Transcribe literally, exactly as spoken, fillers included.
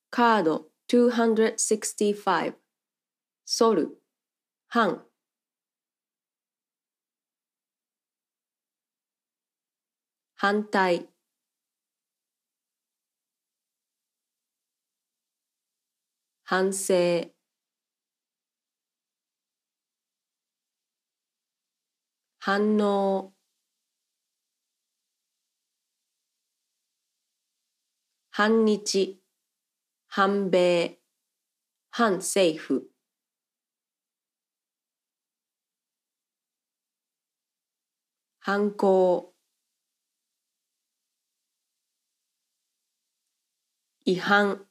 カードにひゃくろくじゅうご反る反反対反省反応反日反米反政府反抗違反